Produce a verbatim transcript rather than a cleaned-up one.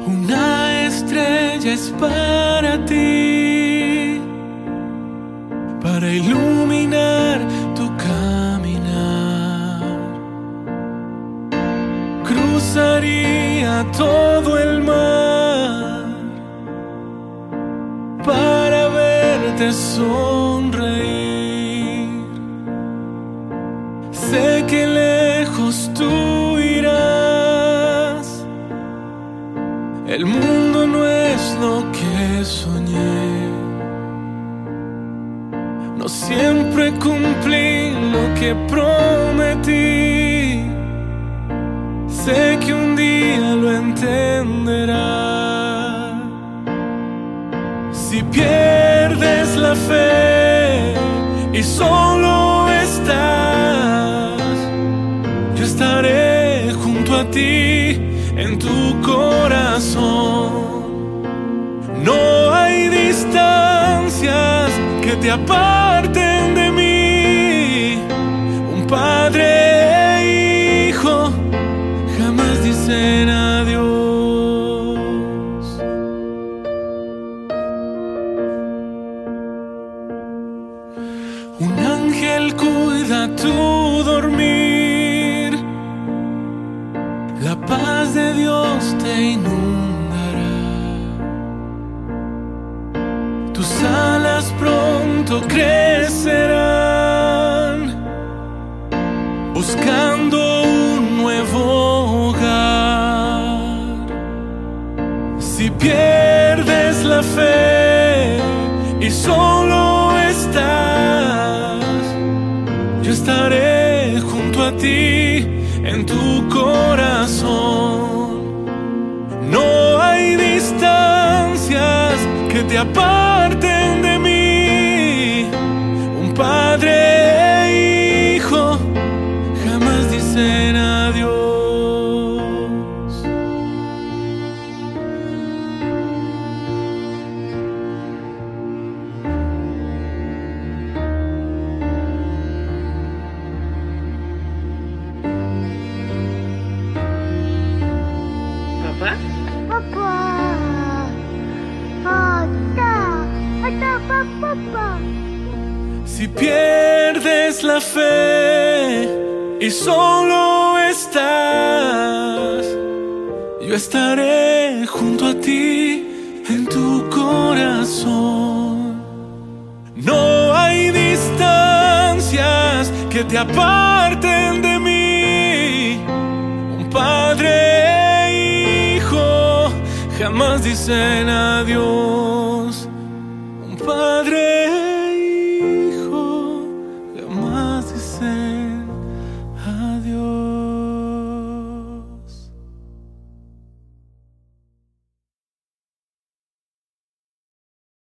Una estrella es para ti, para iluminar tu caminar. Cruzaría todo el mar para verte sonreír. Sé que lejos tú irás. El mundo no es lo que soñé. No siempre cumplí lo que prometí. Sé que un día lo entenderás. Si pierdes la fe y solo estás, yo estaré junto a ti en tu corazón. No hay distancias que te aparten de mí. Un padre e hijo jamás dicen adiós. Un ángel cuida tu dormir. La paz de Dios te inundará. Tus alas pronto crecerán, buscando un nuevo hogar. Si pierdes la fe y solo estás, yo estaré junto a ti en tu corazón. No hay distancias que te aparten de mí. Un padre e hijo jamás dicen adiós. ¿Papá? Papá. Ata. Ata, papá. Si pierdes la fe y solo estás, yo estaré junto a ti en tu corazón. No hay distancias que te aparten de mí. Un padre e hijo jamás dicen adiós.